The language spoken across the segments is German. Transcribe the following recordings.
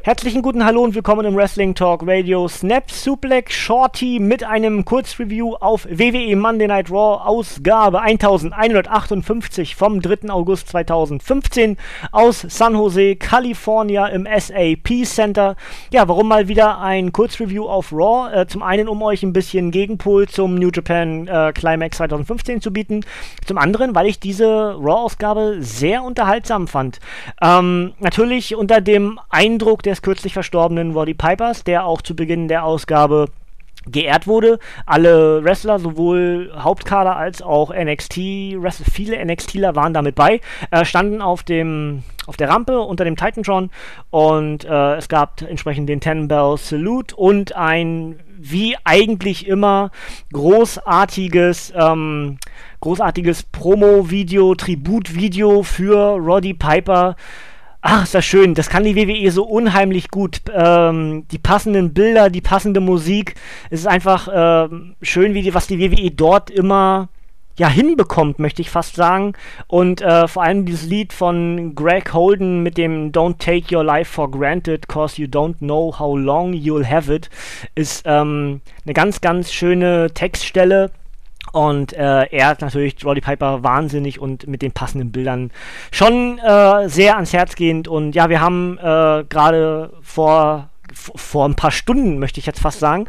Herzlichen guten Hallo und willkommen im Wrestling Talk Radio Snap Suplex Shorty mit einem Kurzreview auf WWE Monday Night Raw Ausgabe 1158 vom 3. August 2015 aus San Jose, California im SAP Center. Ja, warum mal wieder ein Kurzreview auf Raw? Zum einen, um euch ein bisschen Gegenpol zum New Japan Climax 2015 zu bieten. Zum anderen, weil ich diese Raw-Ausgabe sehr unterhaltsam fand. Natürlich unter dem Eindruck des kürzlich verstorbenen Roddy Pipers, der auch zu Beginn der Ausgabe geehrt wurde. Alle Wrestler, sowohl Hauptkader als auch viele NXTler waren damit bei, standen auf der Rampe unter dem Titantron und es gab entsprechend den 10-Bell Salute und ein, wie eigentlich immer, großartiges Promo-Video, Tribut-Video für Roddy Piper. Ach, ist das schön. Das kann die WWE so unheimlich gut. Die passenden Bilder, die passende Musik. Es ist einfach schön, was die WWE dort immer hinbekommt, möchte ich fast sagen. Und vor allem dieses Lied von Greg Holden mit dem Don't Take Your Life for Granted, cause you don't know how long you'll have it, ist eine ganz, ganz schöne Textstelle. Und er hat natürlich Roddy Piper wahnsinnig und mit den passenden Bildern schon sehr ans Herz gehend. Und ja, wir haben gerade vor ein paar Stunden, möchte ich jetzt fast sagen,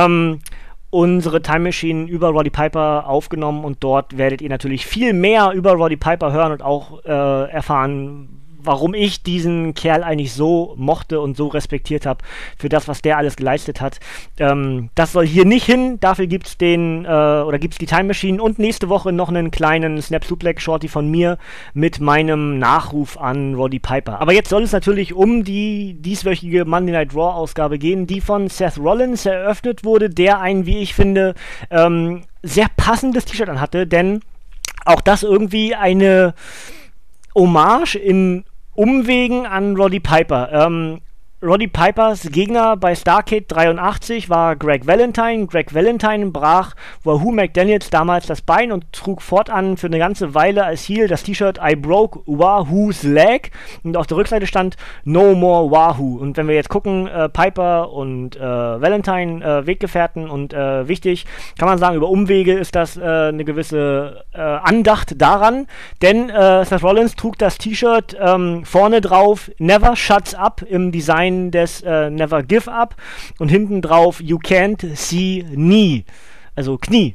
unsere Time Machine über Roddy Piper aufgenommen. Und dort werdet ihr natürlich viel mehr über Roddy Piper hören und auch erfahren, warum ich diesen Kerl eigentlich so mochte und so respektiert habe für das, was der alles geleistet hat. Das soll hier nicht hin, dafür gibt's die Time Machine und nächste Woche noch einen kleinen Snap Suplex Shorty von mir mit meinem Nachruf an Roddy Piper. Aber jetzt soll es natürlich um die dieswöchige Monday Night Raw Ausgabe gehen, die von Seth Rollins eröffnet wurde, der ein, wie ich finde, sehr passendes T-Shirt anhatte, denn auch das irgendwie eine Hommage in Umwegen an Roddy Piper. Roddy Pipers Gegner bei Starrcade 83 war Greg Valentine. Greg Valentine brach Wahoo McDaniels damals das Bein und trug fortan für eine ganze Weile als Heel das T-Shirt I broke Wahoo's leg und auf der Rückseite stand No more Wahoo. Und wenn wir jetzt gucken, Piper und Valentine Weggefährten und wichtig, kann man sagen, über Umwege ist das eine gewisse Andacht daran, denn Seth Rollins trug das T-Shirt vorne drauf Never Shuts Up im Design des Never Give Up und hinten drauf You Can't See Knee. Also Knie.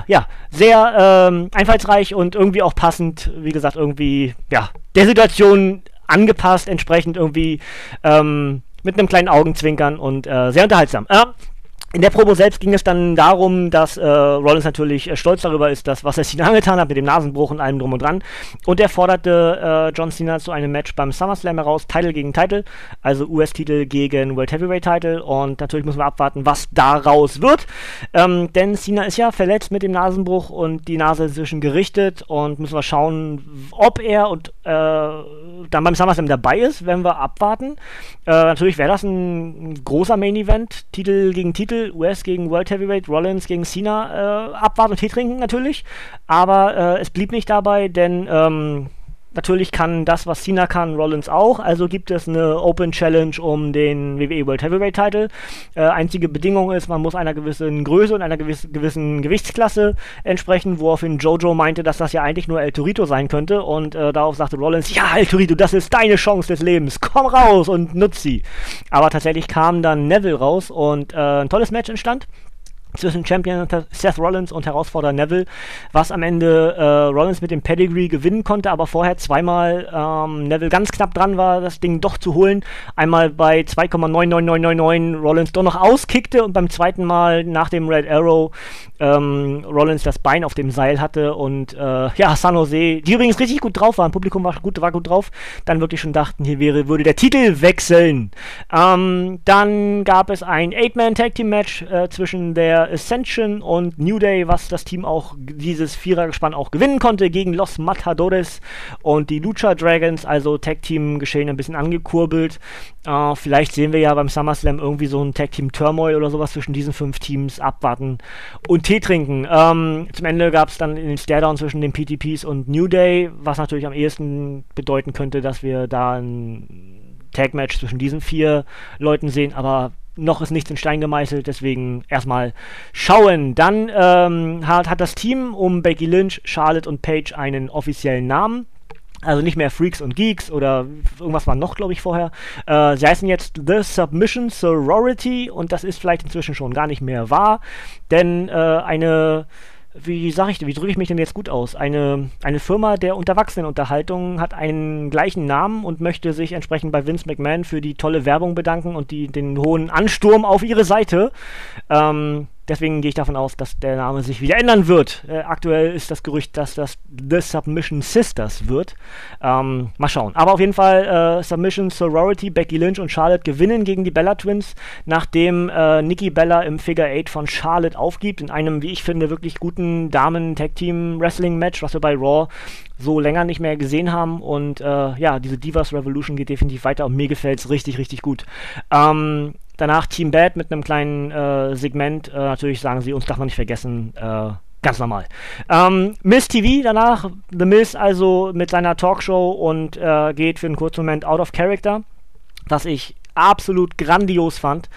Sehr einfallsreich und irgendwie auch passend, wie gesagt, irgendwie, der Situation angepasst, entsprechend irgendwie mit einem kleinen Augenzwinkern und sehr unterhaltsam. In der Promo selbst ging es dann darum, dass Rollins natürlich stolz darüber ist, was er Cena angetan hat, mit dem Nasenbruch und allem drum und dran. Und er forderte John Cena zu einem Match beim SummerSlam heraus, Title gegen Title, also US-Titel gegen World Heavyweight Title. Und natürlich müssen wir abwarten, was daraus wird. Denn Cena ist ja verletzt mit dem Nasenbruch und die Nase ist inzwischen gerichtet. Und müssen wir schauen, ob er dann beim SummerSlam dabei ist, werden wir abwarten. Natürlich wäre das ein großer Main-Event, Titel gegen Titel. US gegen World Heavyweight, Rollins gegen Cena, abwarten und Tee trinken natürlich, aber es blieb nicht dabei, denn natürlich kann das, was Cena kann, Rollins auch, also gibt es eine Open Challenge um den WWE World Heavyweight Title. Einzige Bedingung ist, man muss einer gewissen Größe und einer gewissen Gewichtsklasse entsprechen, woraufhin Jojo meinte, dass das ja eigentlich nur El Torito sein könnte und darauf sagte Rollins, ja El Torito, das ist deine Chance des Lebens, komm raus und nutz sie. Aber tatsächlich kam dann Neville raus und ein tolles Match entstand zwischen Champion Seth Rollins und Herausforderer Neville, was am Ende Rollins mit dem Pedigree gewinnen konnte, aber vorher zweimal Neville ganz knapp dran war, das Ding doch zu holen. Einmal bei 2,99999 Rollins doch noch auskickte und beim zweiten Mal nach dem Red Arrow Rollins das Bein auf dem Seil hatte und San Jose, die übrigens richtig gut drauf waren, Publikum war gut drauf, dann wirklich schon dachten, würde der Titel wechseln. Dann gab es ein 8-Man-Tag-Team-Match zwischen der Ascension und New Day, was das Team auch, dieses Vierergespann auch gewinnen konnte gegen Los Matadores und die Lucha Dragons, also Tag-Team-Geschehen ein bisschen angekurbelt. Vielleicht sehen wir ja beim SummerSlam irgendwie so ein Tag-Team-Turmoil oder sowas zwischen diesen 5 Teams, abwarten und Tee trinken. Zum Ende gab es dann den Staredown zwischen den PTPs und New Day, was natürlich am ehesten bedeuten könnte, dass wir da Tag-Match zwischen diesen 4 Leuten sehen, aber noch ist nichts in Stein gemeißelt, deswegen erstmal schauen. Dann hat das Team um Becky Lynch, Charlotte und Paige einen offiziellen Namen. Also nicht mehr Freaks und Geeks oder irgendwas war noch, glaube ich, vorher. Sie heißen jetzt The Submission Sorority und das ist vielleicht inzwischen schon gar nicht mehr wahr, denn wie drücke ich mich denn jetzt gut aus? Eine Firma der Unterwachsenenunterhaltung hat einen gleichen Namen und möchte sich entsprechend bei Vince McMahon für die tolle Werbung bedanken und den hohen Ansturm auf ihre Seite. Deswegen gehe ich davon aus, dass der Name sich wieder ändern wird. Aktuell ist das Gerücht, dass das The Submission Sisters wird. Mal schauen. Aber auf jeden Fall Submission Sorority, Becky Lynch und Charlotte gewinnen gegen die Bella Twins, nachdem Nikki Bella im Figure 8 von Charlotte aufgibt, in einem, wie ich finde, wirklich guten Damen-Tag-Team-Wrestling-Match, was wir bei Raw so länger nicht mehr gesehen haben. Und diese Divas Revolution geht definitiv weiter und mir gefällt es richtig, richtig gut. Danach Team Bad mit einem kleinen Segment. Natürlich sagen sie, uns darf man nicht vergessen, ganz normal. Miz TV danach, The Miz also mit seiner Talkshow und geht für einen kurzen Moment out of character, was ich absolut grandios fand.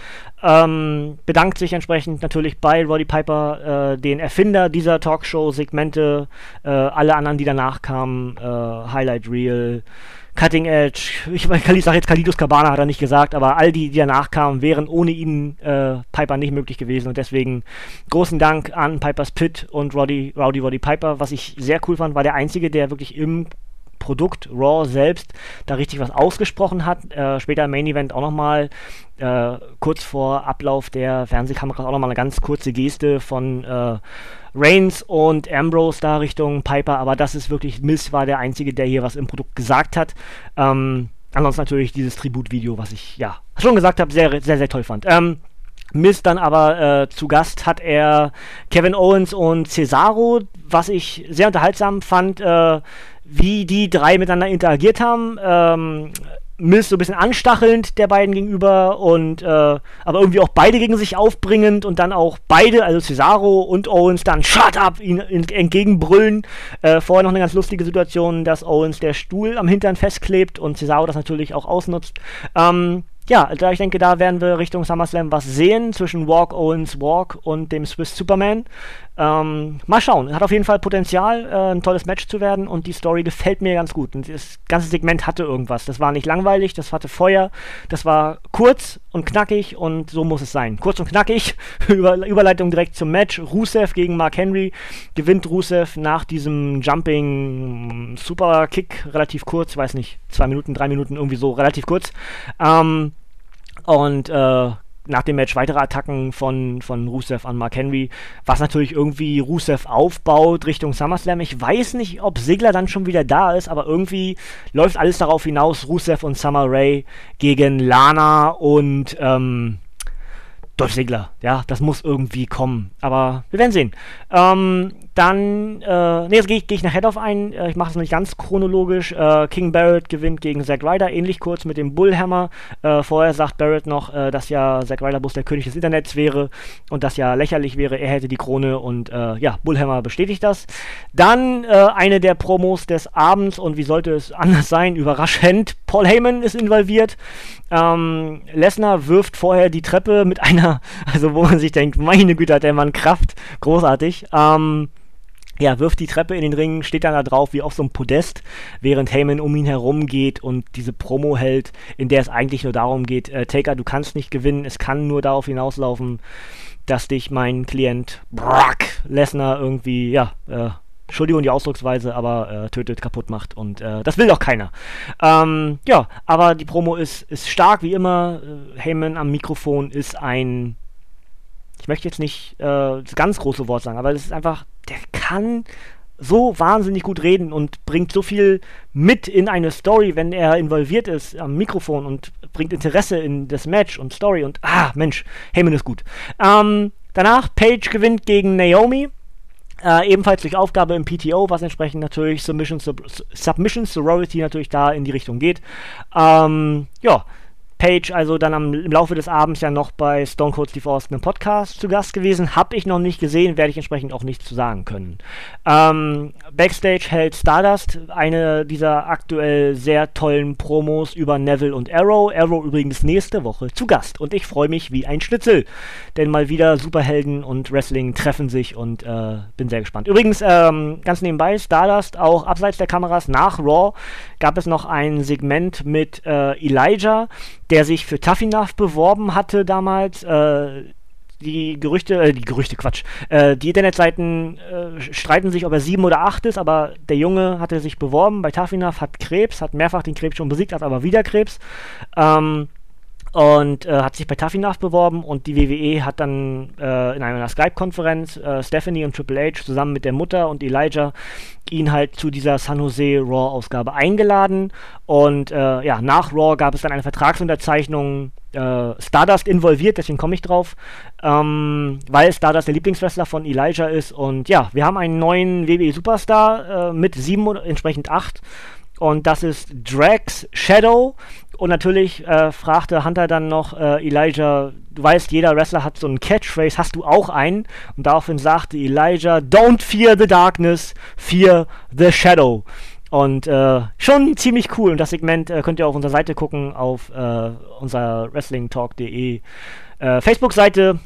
Bedankt sich entsprechend natürlich bei Roddy Piper, den Erfinder dieser Talkshow-Segmente, alle anderen, die danach kamen, Highlight Reel, Cutting Edge, ich sage jetzt Kalidos Cabana, hat er nicht gesagt, aber all die danach kamen, wären ohne ihn Piper nicht möglich gewesen und deswegen großen Dank an Piper's Pit und Roddy Piper. Was ich sehr cool fand, war der Einzige, der wirklich im Produkt Raw selbst da richtig was ausgesprochen hat. Später im Main Event auch nochmal kurz vor Ablauf der Fernsehkameras auch nochmal eine ganz kurze Geste von Reigns und Ambrose da Richtung Piper, aber das ist wirklich, Miz war der Einzige, der hier was im Produkt gesagt hat. Ansonsten natürlich dieses Tributvideo, was ich, ja, schon gesagt habe, sehr, sehr, sehr toll fand. Miz dann aber zu Gast hat er Kevin Owens und Cesaro, was ich sehr unterhaltsam fand, wie die drei miteinander interagiert haben. Miz so ein bisschen anstachelnd der beiden gegenüber und aber irgendwie auch beide gegen sich aufbringend und dann auch beide, also Cesaro und Owens, dann Shut up, ihn entgegenbrüllen. Vorher noch eine ganz lustige Situation, dass Owens der Stuhl am Hintern festklebt und Cesaro das natürlich auch ausnutzt. Ich denke, da werden wir Richtung SummerSlam was sehen zwischen Owens Walk und dem Swiss Superman. Mal schauen. Hat auf jeden Fall Potenzial, ein tolles Match zu werden und die Story gefällt mir ganz gut. Und das ganze Segment hatte irgendwas. Das war nicht langweilig, das hatte Feuer, das war kurz und knackig und so muss es sein. Kurz und knackig, Überleitung direkt zum Match. Rusev gegen Mark Henry. Gewinnt Rusev nach diesem Jumping Super Kick, relativ kurz, weiß nicht, 2 Minuten, 3 Minuten, irgendwie so, relativ kurz. Nach dem Match weitere Attacken von Rusev an Mark Henry, was natürlich irgendwie Rusev aufbaut Richtung SummerSlam. Ich weiß nicht, ob Ziggler dann schon wieder da ist, aber irgendwie läuft alles darauf hinaus, Rusev und Summer Rae gegen Lana und Dolph Ziggler. Ja, das muss irgendwie kommen, aber wir werden sehen. Jetzt gehe ich nachher drauf ein. Ich mache es nicht ganz chronologisch. King Barrett gewinnt gegen Zack Ryder, ähnlich kurz mit dem Bullhammer. Vorher sagt Barrett noch, dass ja Zack Ryder bloß der König des Internets wäre und das ja lächerlich wäre, er hätte die Krone und Bullhammer bestätigt das. Dann eine der Promos des Abends und wie sollte es anders sein, überraschend, Paul Heyman ist involviert. Lesnar wirft vorher die Treppe mit einer, also wo man sich denkt, meine Güte, hat der Mann Kraft, großartig. Wirft die Treppe in den Ring, steht dann da drauf wie auf so einem Podest, während Heyman um ihn herum geht und diese Promo hält, in der es eigentlich nur darum geht, Taker, du kannst nicht gewinnen, es kann nur darauf hinauslaufen, dass dich mein Klient Brock Lesnar irgendwie, Entschuldigung die Ausdrucksweise, aber tötet, kaputt macht und das will doch keiner. Aber die Promo ist stark, wie immer. Heyman am Mikrofon ist ein, ich möchte jetzt nicht das ganz große Wort sagen, aber es ist einfach, der kann so wahnsinnig gut reden und bringt so viel mit in eine Story, wenn er involviert ist am Mikrofon und bringt Interesse in das Match und Story und Heyman ist gut. Danach Paige gewinnt gegen Naomi. Ebenfalls durch Aufgabe im PTO, was entsprechend natürlich Submission Sorority natürlich da in die Richtung geht. Page also dann im Laufe des Abends ja noch bei Stone Cold Steve Austin im Podcast zu Gast gewesen. Habe ich noch nicht gesehen, werde ich entsprechend auch nichts zu sagen können. Backstage hält Stardust eine dieser aktuell sehr tollen Promos über Neville und Arrow. Arrow übrigens nächste Woche zu Gast. Und ich freue mich wie ein Schnitzel, denn mal wieder Superhelden und Wrestling treffen sich und bin sehr gespannt. Übrigens, ganz nebenbei, Stardust, auch abseits der Kameras nach Raw, gab es noch ein Segment mit Elijah, der sich für Tough Enough beworben hatte damals. Die Internetseiten streiten sich, ob er 7 oder 8 ist, aber der Junge hatte sich beworben bei Tough Enough, hat Krebs, hat mehrfach den Krebs schon besiegt, hat aber wieder Krebs. Und hat sich bei Tough Enough beworben und die WWE hat dann in einer Skype-Konferenz Stephanie und Triple H zusammen mit der Mutter und Elijah ihn halt zu dieser San Jose Raw-Ausgabe eingeladen und nach Raw gab es dann eine Vertragsunterzeichnung, Stardust involviert, deswegen komme ich drauf, weil Stardust der Lieblingswrestler von Elijah ist und ja, wir haben einen neuen WWE-Superstar mit 7 oder entsprechend 8 und das ist Drax Shadow. Und natürlich fragte Hunter dann noch Elijah, du weißt, jeder Wrestler hat so einen Catchphrase, hast du auch einen? Und daraufhin sagte Elijah, don't fear the darkness, fear the shadow. Und schon ziemlich cool. Und das Segment könnt ihr auf unserer Seite gucken, auf unserer wrestlingtalk.de Facebook-Seite,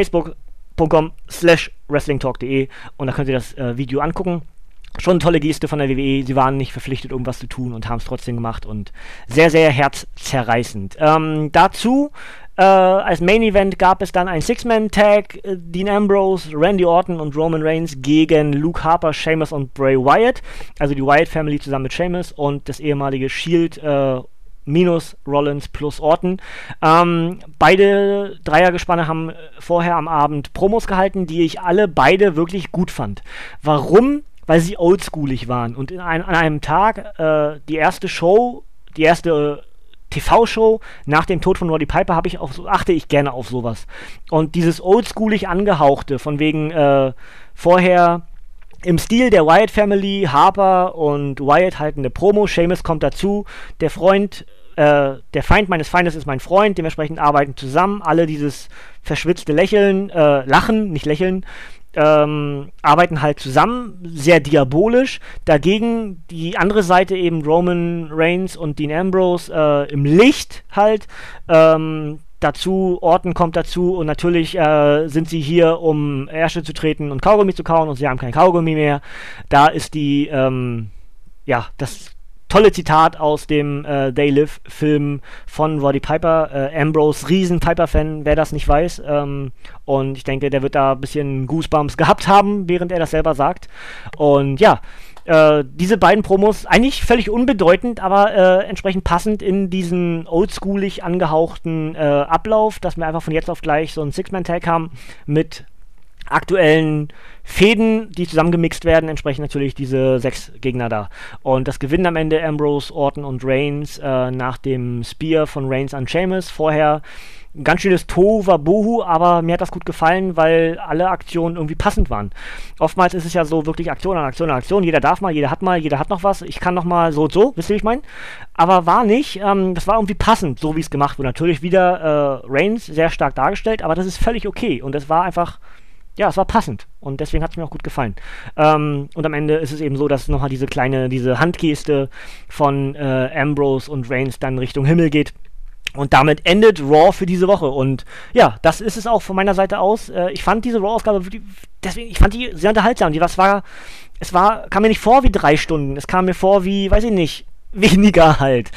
facebook.com/wrestlingtalk.de und da könnt ihr das Video angucken. Schon eine tolle Geste von der WWE. Sie waren nicht verpflichtet, irgendwas zu tun und haben es trotzdem gemacht und sehr, sehr herzzerreißend. Dazu als Main Event gab es dann ein Six-Man-Tag, Dean Ambrose, Randy Orton und Roman Reigns gegen Luke Harper, Sheamus und Bray Wyatt. Also die Wyatt Family zusammen mit Sheamus und das ehemalige Shield minus Rollins plus Orton. Beide Dreiergespanne haben vorher am Abend Promos gehalten, die ich beide wirklich gut fand. Warum? Weil sie oldschoolig waren. Und an einem Tag, die erste TV-Show nach dem Tod von Roddy Piper achte ich gerne auf sowas. Und dieses oldschoolig angehauchte, von wegen vorher im Stil der Wyatt Family, Harper und Wyatt halten eine Promo, Sheamus kommt dazu, der Feind meines Feindes ist mein Freund, dementsprechend arbeiten zusammen, alle dieses verschwitzte Lächeln, Lachen, nicht Lächeln, arbeiten halt zusammen, sehr diabolisch. Dagegen die andere Seite eben Roman Reigns und Dean Ambrose im Licht halt. Dazu, Orton kommt dazu und natürlich sind sie hier, um Ärsche zu treten und Kaugummi zu kauen und sie haben kein Kaugummi mehr. Da ist das tolle Zitat aus dem They Live-Film von Roddy Piper. Ambrose, riesen Piper-Fan, wer das nicht weiß. Und ich denke, der wird da ein bisschen Goosebumps gehabt haben, während er das selber sagt. Und ja, diese beiden Promos, eigentlich völlig unbedeutend, aber entsprechend passend in diesen oldschoolig angehauchten Ablauf, dass wir einfach von jetzt auf gleich so einen Six-Man-Tag haben mit aktuellen Fäden, die zusammengemixt werden, entsprechend natürlich diese 6 Gegner da. Und das gewinnen am Ende Ambrose, Orton und Reigns nach dem Spear von Reigns an Sheamus. Vorher ein ganz schönes Tohuwabohu, aber mir hat das gut gefallen, weil alle Aktionen irgendwie passend waren. Oftmals ist es ja so wirklich Aktion an Aktion an Aktion. Jeder darf mal, jeder hat noch was. Ich kann noch mal so und so, wisst ihr, wie ich meine? Aber war nicht. Das war irgendwie passend, so wie es gemacht wurde. Natürlich wieder Reigns sehr stark dargestellt, aber das ist völlig okay. Und es war einfach... Ja, es war passend und deswegen hat es mir auch gut gefallen. Und am Ende ist es eben so, dass nochmal diese Handgeste von Ambrose und Reigns dann Richtung Himmel geht. Und damit endet Raw für diese Woche. Und ja, das ist es auch von meiner Seite aus. Ich fand diese Raw-Ausgabe, ich fand die sehr unterhaltsam. Kam mir nicht vor wie 3 Stunden. Es kam mir vor wie, weiß ich nicht, weniger halt.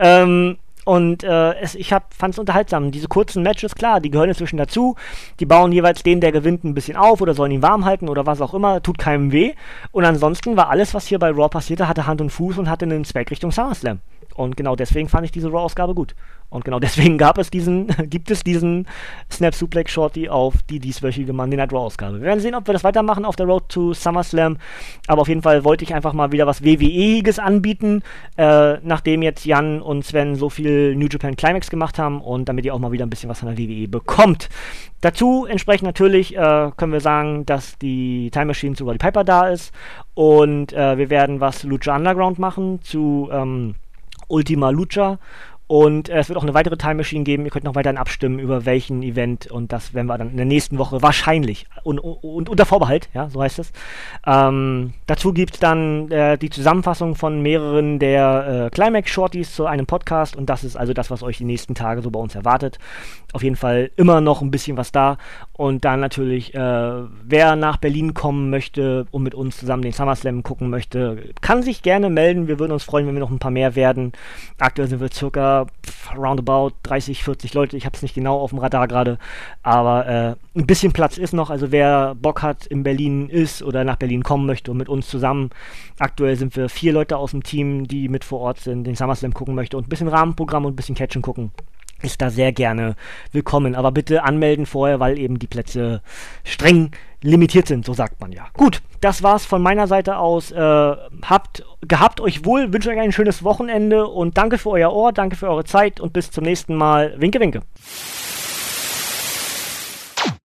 Ich fand es unterhaltsam. Diese kurzen Matches, klar, die gehören inzwischen dazu. Die bauen jeweils den, der gewinnt, ein bisschen auf oder sollen ihn warm halten oder was auch immer. Tut keinem weh. Und ansonsten war alles, was hier bei Raw passierte, hatte Hand und Fuß und hatte einen Zweck Richtung SummerSlam. Und genau deswegen fand ich diese Raw-Ausgabe gut. Und genau deswegen gibt es diesen Snap Suplex Shorty auf die dieswöchige Monday Night Raw-Ausgabe. Wir werden sehen, ob wir das weitermachen auf der Road to SummerSlam. Aber auf jeden Fall wollte ich einfach mal wieder was WWE-iges anbieten, nachdem jetzt Jan und Sven so viel New Japan Climax gemacht haben und damit ihr auch mal wieder ein bisschen was von der WWE bekommt. Dazu entsprechend natürlich können wir sagen, dass die Time Machine zu Roddy Piper da ist und wir werden was Lucha Underground machen zu Ultima Lucha Und es wird auch eine weitere Time Machine geben. Ihr könnt noch weiterhin abstimmen, über welchen Event. Und das werden wir dann in der nächsten Woche wahrscheinlich und unter Vorbehalt, ja, so heißt es. Dazu gibt es dann die Zusammenfassung von mehreren der Climax-Shorties zu einem Podcast. Und das ist also das, was euch die nächsten Tage so bei uns erwartet. Auf jeden Fall immer noch ein bisschen was da. Und dann natürlich, wer nach Berlin kommen möchte und mit uns zusammen den SummerSlam gucken möchte, kann sich gerne melden. Wir würden uns freuen, wenn wir noch ein paar mehr werden. Aktuell sind wir circa roundabout 30, 40 Leute. Ich habe es nicht genau auf dem Radar gerade, aber ein bisschen Platz ist noch. Also wer Bock hat, in Berlin ist oder nach Berlin kommen möchte und mit uns zusammen. Aktuell sind wir 4 Leute aus dem Team, die mit vor Ort sind, den SummerSlam gucken möchte und ein bisschen Rahmenprogramm und ein bisschen Catchen gucken. Ist da sehr gerne willkommen. Aber bitte anmelden vorher, weil eben die Plätze streng limitiert sind, so sagt man ja. Gut, das war's von meiner Seite aus. Gehabt euch wohl, wünsche euch ein schönes Wochenende und danke für euer Ohr, danke für eure Zeit und bis zum nächsten Mal. Winke, winke.